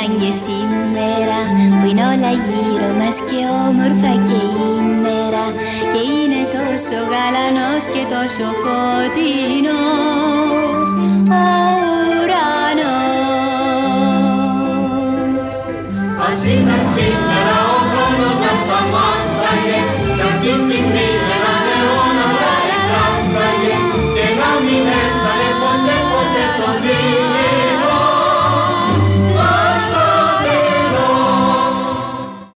σαν και σήμερα, που είναι όλα γύρω μας και όμορφα και η μέρα, και είναι τόσο γαλανός και τόσο φωτεινός ο ουρανός. Ας ήταν σήμερα ο χρόνος να σταμάταγε, κι αυτή τη στιγμή